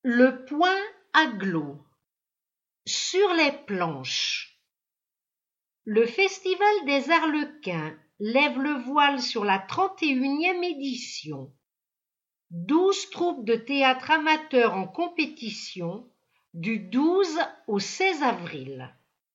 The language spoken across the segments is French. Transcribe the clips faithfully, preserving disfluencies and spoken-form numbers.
Le point aglo. Sur les planches. Le Festival des Arlequins lève le voile sur la trente et unième édition. Douze troupes de théâtre amateurs en compétition du douze au seize avril.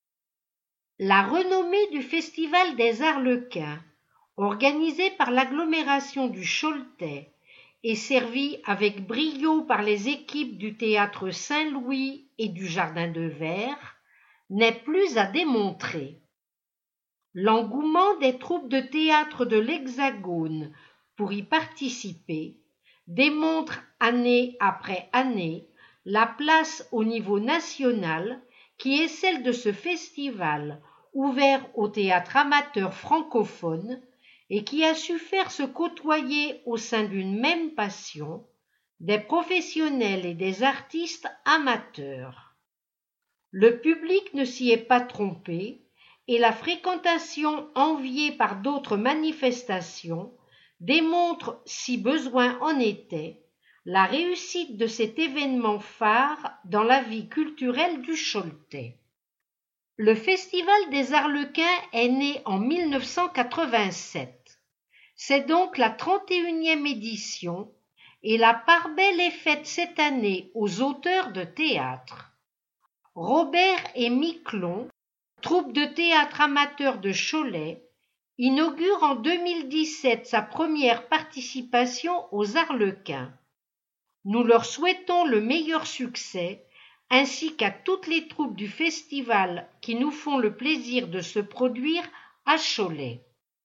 La renommée du Festival des Arlequins, organisé par l'agglomération du Choletais et servi avec brio par les équipes du Théâtre Saint-Louis et du Jardin de Verre, n'est plus à démontrer. L'engouement des troupes de théâtre de l'Hexagone pour y participer démontre année après année la place au niveau national qui est celle de ce festival ouvert au théâtre amateur francophone et qui a su faire se côtoyer au sein d'une même passion des professionnels et des artistes amateurs. Le public ne s'y est pas trompé et la fréquentation enviée par d'autres manifestations démontre, si besoin en était, la réussite de cet événement phare dans la vie culturelle du Choletais. Le Festival des Arlequins est né en mille neuf cent quatre-vingt-sept. C'est donc la trente et unième édition et la part belle est faite cette année aux auteurs de théâtre. Robert et Miquelon, troupe de théâtre amateur de Cholet, inaugure en deux mille dix-sept sa première participation aux Arlequins. Nous leur souhaitons le meilleur succès ainsi qu'à toutes les troupes du festival qui nous font le plaisir de se produire à Cholet.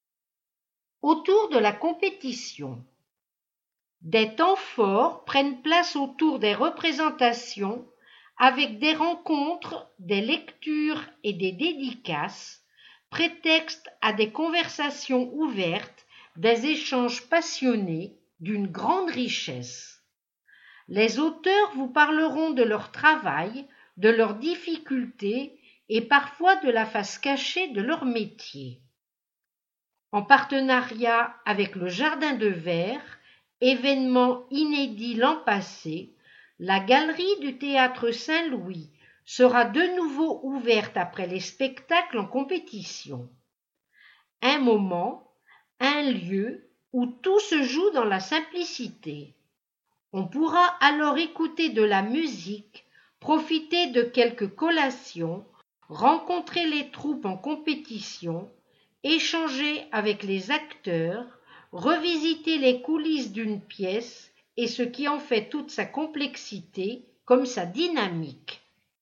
Autour de la compétition. Des temps forts prennent place autour des représentations avec des rencontres, des lectures et des dédicaces, prétexte à des conversations ouvertes, des échanges passionnés d'une grande richesse. Les auteurs vous parleront de leur travail, de leurs difficultés et parfois de la face cachée de leur métier. En partenariat avec le Jardin de Verre, événement inédit l'an passé, la galerie du Théâtre Saint-Louis sera de nouveau ouverte après les spectacles en compétition. Un moment, un lieu où tout se joue dans la simplicité. On pourra alors écouter de la musique, profiter de quelques collations, rencontrer les troupes en compétition, échanger avec les acteurs, revisiter les coulisses d'une pièce et ce qui en fait toute sa complexité comme sa dynamique.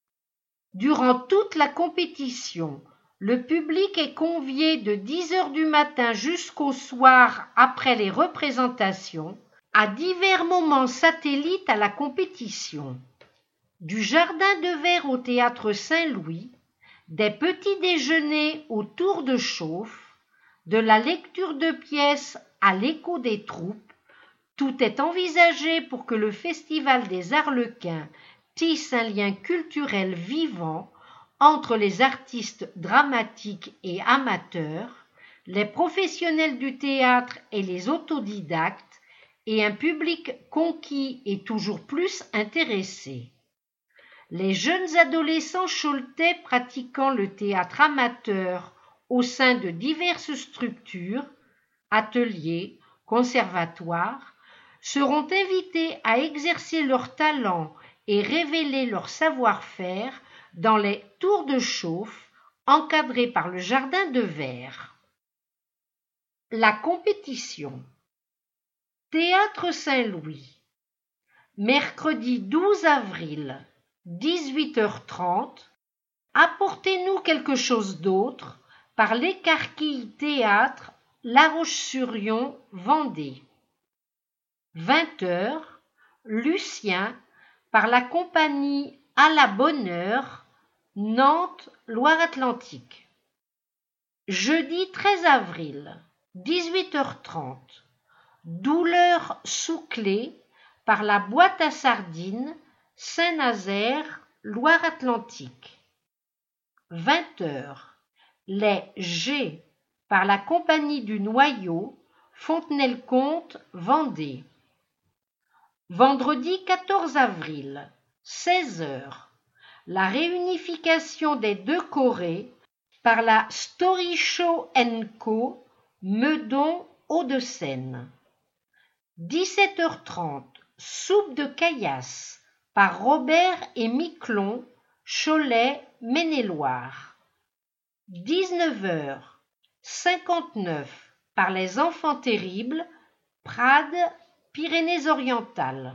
Durant toute la compétition, le public est convié de dix heures du matin jusqu'au soir après les représentations à divers moments satellites à la compétition. Du Jardin de Verre au Théâtre Saint-Louis, des petits déjeuners au tour de chauffe, de la lecture de pièces à l'écho des troupes, tout est envisagé pour que le Festival des Arlequins tisse un lien culturel vivant entre les artistes dramatiques et amateurs, les professionnels du théâtre et les autodidactes, et un public conquis et toujours plus intéressé. Les jeunes adolescents choletais pratiquant le théâtre amateur au sein de diverses structures, ateliers, conservatoires, seront invités à exercer leur talent et révéler leur savoir-faire dans les tours de chauffe encadrés par le Jardin de Verre. La compétition. Théâtre Saint-Louis. Mercredi douze avril, dix-huit heures trente. Apportez-nous quelque chose d'autre par l'Écarquille Théâtre, La Roche-sur-Yon, Vendée. vingt heures, Lucien, par la compagnie À la Bonne Heure, Nantes, Loire-Atlantique. Jeudi treize avril, dix-huit heures trente. Douleur sous clé, par la Boîte à Sardines, Saint-Nazaire, Loire-Atlantique. vingt heures, Les G, par la Compagnie du Noyau, Fontenay-le-Comte, Vendée. Vendredi quatorze avril, seize heures. La réunification des deux Corées par la Story Show and Co, Meudon, Hauts-de-Seine. dix-sept heures trente, soupe de caillasse par Robert et Miquelon, Cholet, Maine-et-Loire. dix-neuf heures cinquante-neuf par les Enfants Terribles, Prades, Pyrénées-Orientales.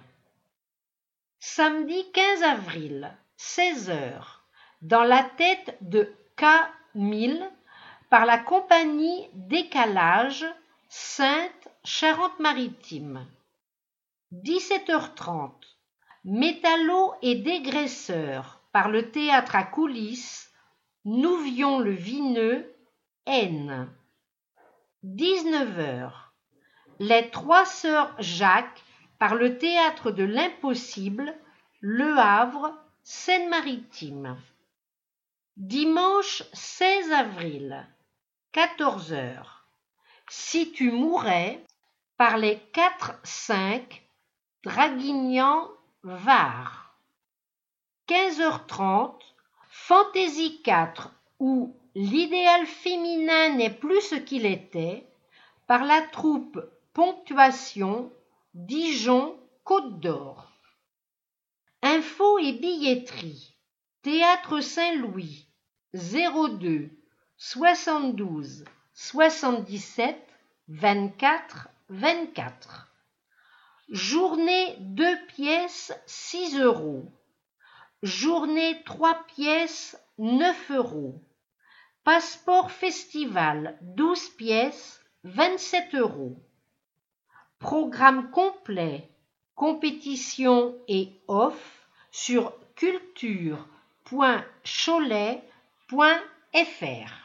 Samedi quinze avril, seize heures, dans la tête de K mille par la compagnie Décalage, Sainte, Charente-Maritime. dix-sept heures trente, Métallo et Dégraisseurs par le théâtre à coulisses, Nouvion-le-Vineux, Aisne. dix-neuf heures, Les Trois Sœurs Jacques par le théâtre de l'Impossible, Le Havre, Seine-Maritime. Dimanche seize avril, quatorze heures. Si tu mourais par les quatre cinq, Draguignan, Var. quinze heures trente, Fantaisie quatre où l'idéal féminin n'est plus ce qu'il était, par la troupe Ponctuation, Dijon, Côte d'Or. Info et billetterie. Théâtre Saint-Louis, zéro deux soixante-douze soixante-dix-sept vingt-quatre vingt-quatre. Journée deux pièces, six euros. Journée trois pièces, neuf euros. Passeport festival, douze pièces, vingt-sept euros. Programme complet, compétition et off sur culture point cholet point f r.